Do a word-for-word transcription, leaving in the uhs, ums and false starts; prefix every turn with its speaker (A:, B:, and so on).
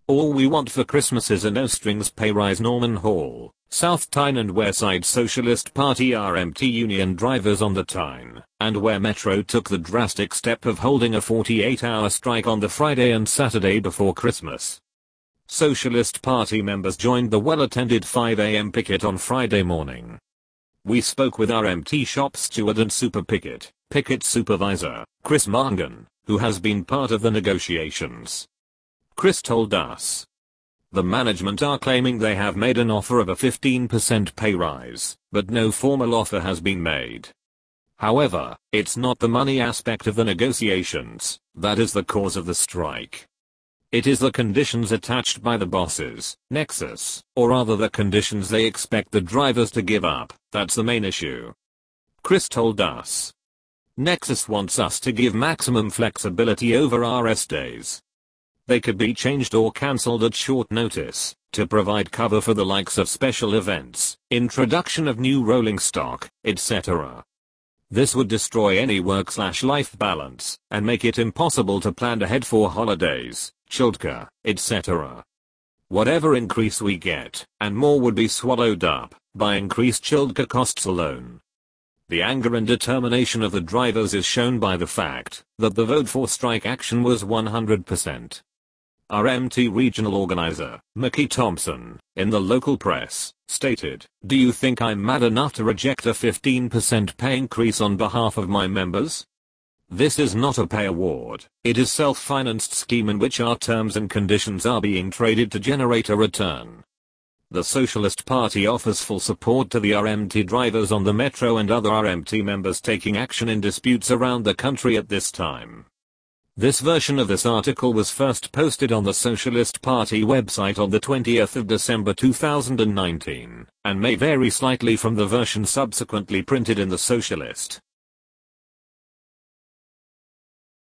A: All we want for Christmas is a no-strings pay rise. Norman Hall, South Tyne and Wearside Socialist Party R M T union drivers on the Tyne and Wear Metro took the drastic step of holding a forty-eight hour strike on the Friday and Saturday before Christmas. Socialist Party members joined the well-attended five a m picket on Friday morning. We spoke with R M T shop steward and super picket, picket supervisor, Chris Mangan, who has been part of the negotiations. Chris told us, the management are claiming they have made an offer of a fifteen percent pay rise, but no formal offer has been made. However, it's not the money aspect of the negotiations that is the cause of the strike. It is the conditions attached by the bosses, Nexus, or rather the conditions they expect the drivers to give up, that's the main issue. Chris told us, Nexus wants us to give maximum flexibility over our rest days. They could be changed or cancelled at short notice, to provide cover for the likes of special events, introduction of new rolling stock, et cetera. This would destroy any work-slash-life balance, and make it impossible to plan ahead for holidays, childcare, et cetera. Whatever increase we get, and more would be swallowed up, by increased childcare costs alone. The anger and determination of the drivers is shown by the fact that the vote for strike action was one hundred percent. R M T regional organizer, Mickey Thompson, in the local press, stated, "Do you think I'm mad enough to reject a fifteen percent pay increase on behalf of my members? This is not a pay award, it is self-financed scheme in which our terms and conditions are being traded to generate a return." The Socialist Party offers full support to the R M T drivers on the Metro and other R M T members taking action in disputes around the country at this time. This version of this article was first posted on the Socialist Party website on the twentieth of December two thousand nineteen, and may vary slightly from the version subsequently printed in the Socialist.